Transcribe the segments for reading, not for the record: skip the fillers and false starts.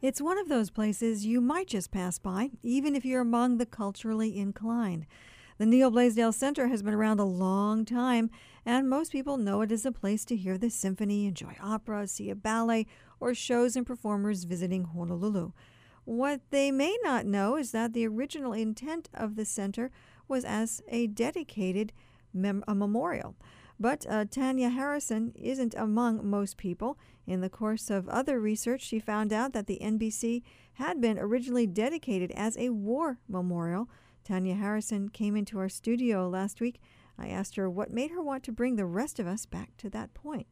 It's one of those places you might just pass by, even if you're among the culturally inclined. The Neil Blaisdell Center has been around a long time, and most people know it as a place to hear the symphony, enjoy opera, see a ballet, or shows and performers visiting Honolulu. What they may not know is that the original intent of the center was as a dedicated memorial. But Tanya Harrison isn't among most people. In the course of other research, she found out that the NBC had been originally dedicated as a war memorial. Tanya Harrison came into our studio last week. I asked her what made her want to bring the rest of us back to that point.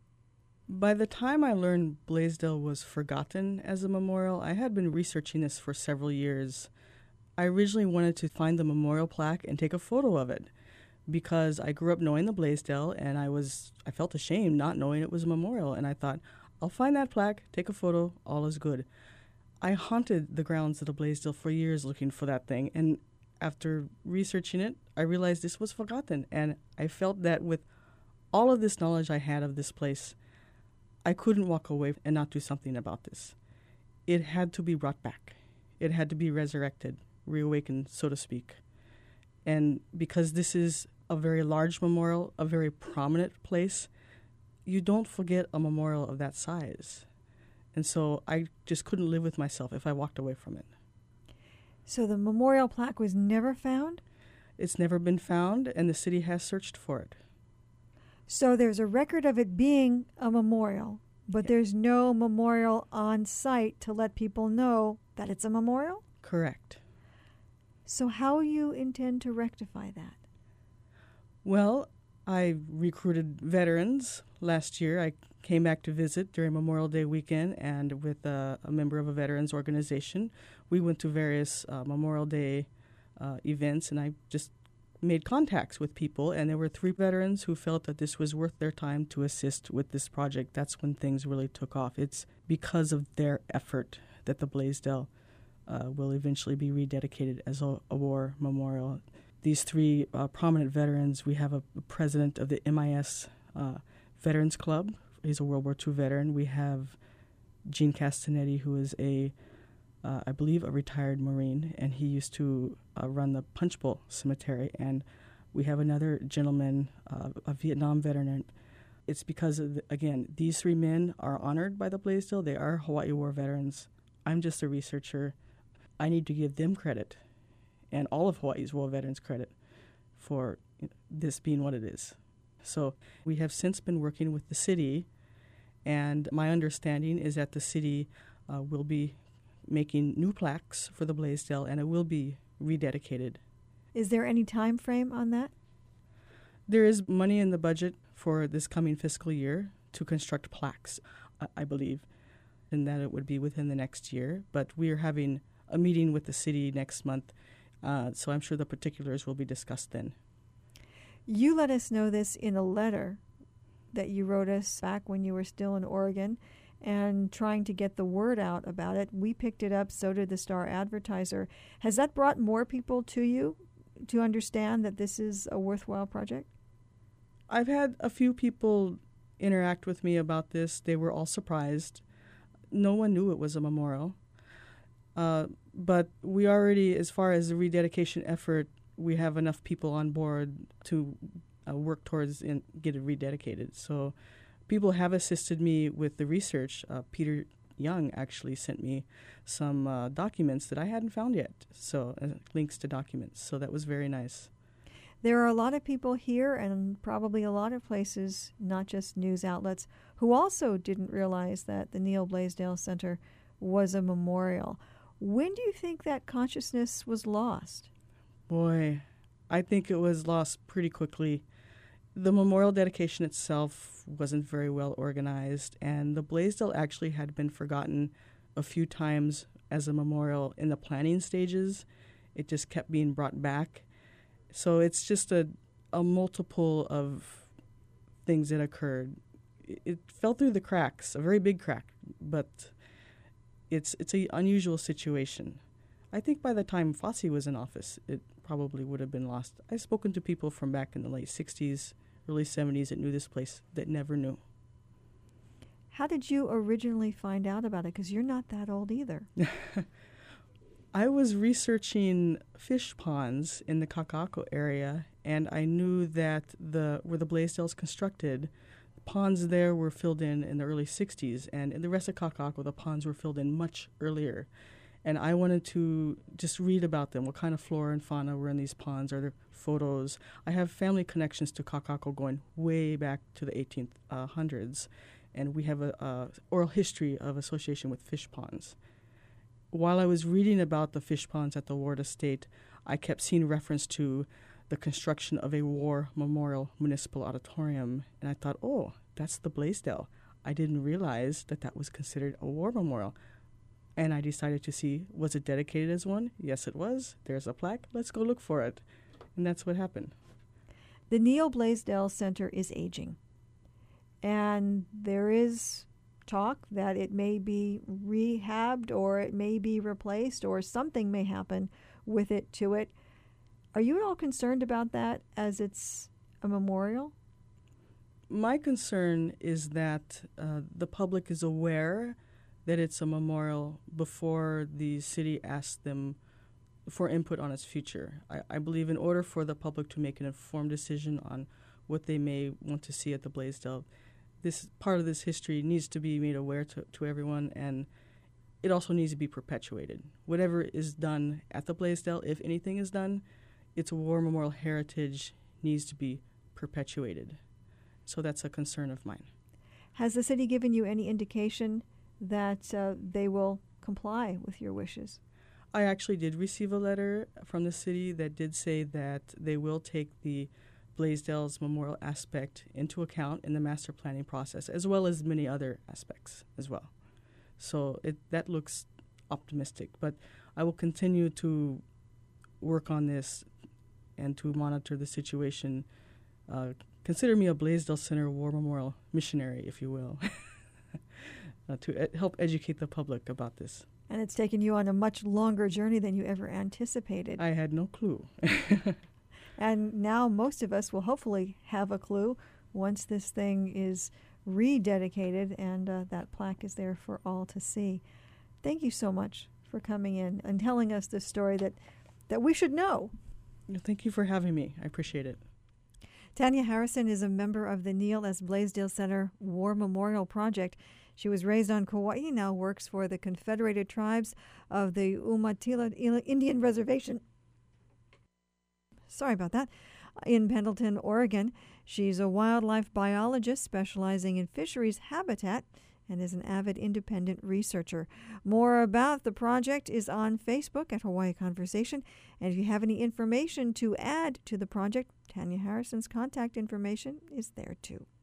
By the time I learned Blaisdell was forgotten as a memorial, I had been researching this for several years. I originally wanted to find the memorial plaque and take a photo of it, because I grew up knowing the Blaisdell, and I felt ashamed not knowing it was a memorial, and I thought, I'll find that plaque, take a photo, all is good. I haunted the grounds of the Blaisdell for years looking for that thing, and after researching it, I realized this was forgotten, and I felt that with all of this knowledge I had of this place, I couldn't walk away and not do something about this. It had to be brought back. It had to be resurrected, reawakened, so to speak. And because this is a very large memorial, a very prominent place, you don't forget a memorial of that size. And so I just couldn't live with myself if I walked away from it. So the memorial plaque was never found? It's never been found, and the city has searched for it. So there's a record of it being a memorial, but there's no memorial on site to let people know that it's a memorial? Correct. So how you intend to rectify that? Well, I recruited veterans last year. I came back to visit during Memorial Day weekend, and with a member of a veterans organization, we went to various Memorial Day events, and I just made contacts with people, and there were 3 veterans who felt that this was worth their time to assist with this project. That's when things really took off. It's because of their effort that the Blaisdell will eventually be rededicated as a war memorial. These 3 prominent veterans, we have a president of the MIS Veterans Club. He's a World War II veteran. We have Gene Castanetti, who is I believe, a retired Marine, and he used to run the Punch Bowl Cemetery. And we have another gentleman, a Vietnam veteran. It's because, again, these 3 men are honored by the Blaisdell. They are Hawaii War veterans. I'm just a researcher. I need to give them credit, and all of Hawaii's war veterans credit, for this being what it is. So we have since been working with the city, and my understanding is that the city will be making new plaques for the Blaisdell, and it will be rededicated. Is there any time frame on that? There is money in the budget for this coming fiscal year to construct plaques, I believe, and that it would be within the next year. But we are having a meeting with the city next month, so I'm sure the particulars will be discussed then. You let us know this in a letter that you wrote us back when you were still in Oregon, and trying to get the word out about it. We picked it up, so did the Star Advertiser. Has that brought more people to you to understand that this is a worthwhile project? I've had a few people interact with me about this. They were all surprised. No one knew it was a memorial. But we already, as far as the rededication effort, we have enough people on board to work towards and get it rededicated. So people have assisted me with the research. Peter Young actually sent me some documents that I hadn't found yet, so links to documents. So that was very nice. There are a lot of people here, and probably a lot of places, not just news outlets, who also didn't realize that the Neil Blaisdell Center was a memorial. When do you think that consciousness was lost? Boy, I think it was lost pretty quickly. The memorial dedication itself wasn't very well organized, and the Blaisdell actually had been forgotten a few times as a memorial in the planning stages. It just kept being brought back. So it's just a multiple of things that occurred. It fell through the cracks, a very big crack, but it's an unusual situation. I think by the time Fosse was in office, it probably would have been lost. I've spoken to people from back in the late 60s, early 70s that knew this place that never knew. How did you originally find out about it? Because you're not that old either. I was researching fish ponds in the Kaka'ako area, and I knew that where the Blaisdell is constructed, the ponds there were filled in the early 60s, and in the rest of Kaka'ako, the ponds were filled in much earlier. And I wanted to just read about them, what kind of flora and fauna were in these ponds, are there photos. I have family connections to Kaka'ako going way back to the 1800s, and we have a oral history of association with fish ponds. While I was reading about the fish ponds at the Ward Estate, I kept seeing reference to the construction of a war memorial municipal auditorium, and I thought, oh, that's the Blaisdell. I didn't realize that was considered a war memorial. And I decided to see, was it dedicated as one? Yes, it was. There's a plaque. Let's go look for it. And that's what happened. The Neal Blaisdell Center is aging, and there is talk that it may be rehabbed or it may be replaced or something may happen with it to it. Are you at all concerned about that as it's a memorial? My concern is that the public is aware that it's a memorial before the city asks them for input on its future. I believe in order for the public to make an informed decision on what they may want to see at the Blaisdell, this part of this history needs to be made aware to everyone, and it also needs to be perpetuated. Whatever is done at the Blaisdell, if anything is done, its war memorial heritage needs to be perpetuated. So that's a concern of mine. Has the city given you any indication that they will comply with your wishes? I actually did receive a letter from the city that did say that they will take the Blaisdell's memorial aspect into account in the master planning process, as well as many other aspects as well. So that looks optimistic, but I will continue to work on this and to monitor the situation. Consider me a Blaisdell Center War Memorial missionary, if you will, to help educate the public about this. And it's taken you on a much longer journey than you ever anticipated. I had no clue. And now most of us will hopefully have a clue once this thing is rededicated and that plaque is there for all to see. Thank you so much for coming in and telling us this story that we should know. Thank you for having me. I appreciate it. Tanya Harrison is a member of the Neal S. Blaisdell Center War Memorial Project. She was raised on Kauai, now works for the Confederated Tribes of the Umatilla Indian Reservation. Sorry about that. In Pendleton, Oregon. She's a wildlife biologist specializing in fisheries habitat and is an avid independent researcher. More about the project is on Facebook at Hawaii Conversation. And if you have any information to add to the project, Tanya Harrison's contact information is there too.